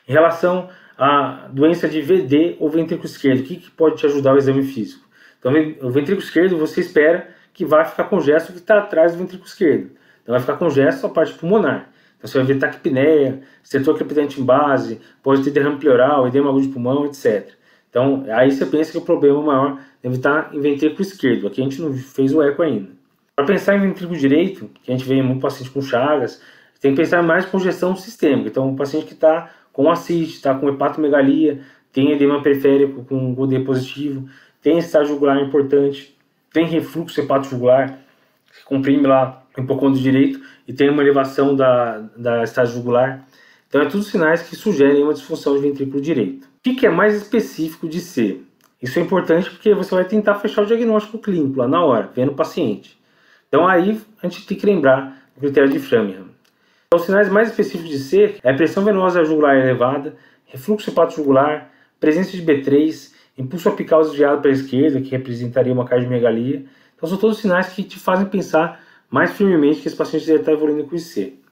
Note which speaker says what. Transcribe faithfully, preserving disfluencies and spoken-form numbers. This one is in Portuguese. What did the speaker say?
Speaker 1: Em relação à doença de V D ou ventrículo esquerdo, o que, que pode te ajudar o exame físico? Então, o ventrículo esquerdo você espera que vai ficar congesto o que está atrás do ventrículo esquerdo. Então vai ficar congesto a parte pulmonar. Então você vai ver taquipneia, setor crepitante em base, pode ter derrame pleural, edema agudo de pulmão, etcétera. Então aí você pensa que o problema maior deve estar em ventrículo esquerdo. Aqui a gente não fez o eco ainda. Para pensar em ventrículo direito, que a gente vê em muito paciente com Chagas, tem que pensar mais em congestão sistêmica. Então o paciente que está com ascite, está com hepatomegalia, tem edema periférico com G O D positivo, tem estágio jugular importante, tem refluxo hepatojugular, que comprime lá o hipocôndrio direito e tem uma elevação da, da estágio jugular. Então é tudo sinais que sugerem uma disfunção de ventrículo direito. O que, que é mais específico de ser? Isso é importante porque você vai tentar fechar o diagnóstico clínico lá na hora, vendo o paciente. Então aí a gente tem que lembrar do critério de Framingham. Então, os sinais mais específicos de ser é a pressão venosa jugular elevada, refluxo hepatojugular, presença de B três, impulso apical desviado para a esquerda, que representaria uma cardiomegalia. Então são todos sinais que te fazem pensar mais firmemente que esse paciente deve estar evoluindo com I C.